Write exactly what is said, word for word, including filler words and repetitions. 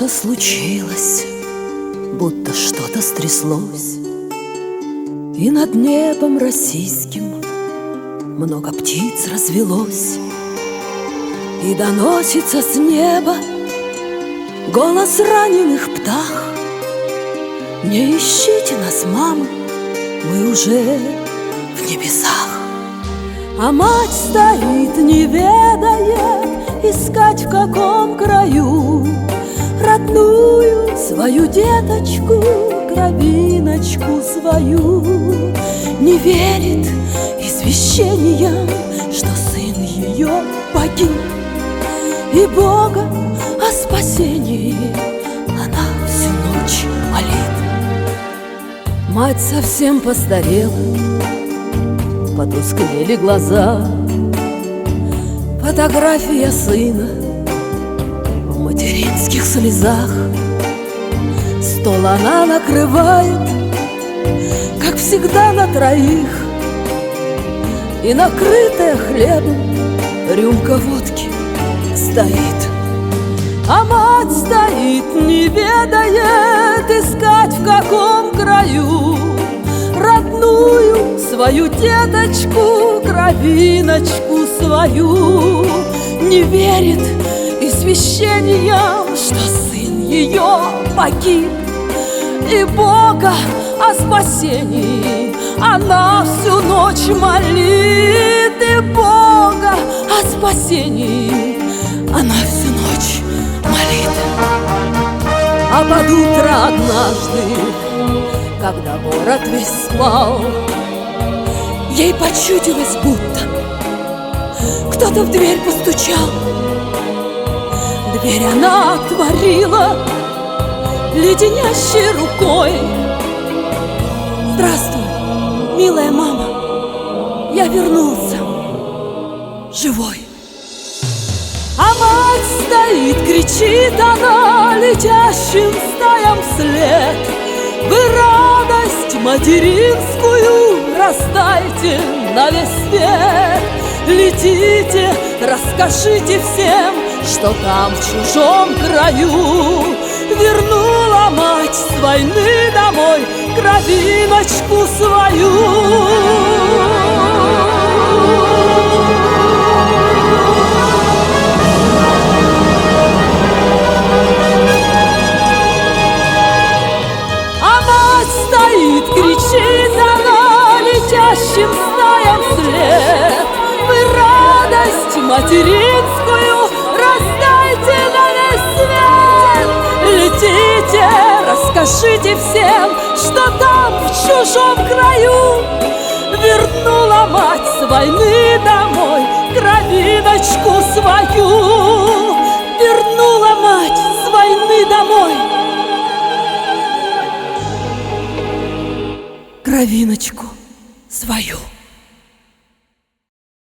что-то случилось, будто что-то стряслось, и над небом российским много птиц развелось, и доносится с неба голос раненых птах: не ищите нас, мамы, мы уже в небесах. А мать стоит, не ведает, искать в каком краю родную свою деточку, кровиночку свою. Не верит извещениям, что сын ее погиб, и Бога о спасении она всю ночь молит. Мать совсем постарела, потускнели глаза. Фотография сына в материнских слезах. Стол она накрывает, как всегда, на троих, и накрытая хлебом рюмка водки стоит. А мать стоит, не ведает, искать в каком краю родную свою деточку, кровиночку свою. Не верит извещениям, что сын ее погиб, и Бога о спасении она всю ночь молит, и Бога о спасении она всю ночь молит. А под утро однажды, когда город весь спал, ей почудилось, будто кто-то в дверь постучал. Дверь она отворила леденящей рукой. Здравствуй, милая мама, я вернулся живой. А мать стоит, кричит она летящим стаям вслед: вы радость материнскую раздайте на весь свет. Летите, расскажите всем, что там в чужом краю вернула мать с войны домой кровиночку свою. Кричит она летящим стаям вслед: вы радость материнскую раздайте на весь свет. Летите, расскажите всем, что там в чужом краю вернула мать с войны домой кровиночку свою. Вернула мать с войны домой кровиночку свою.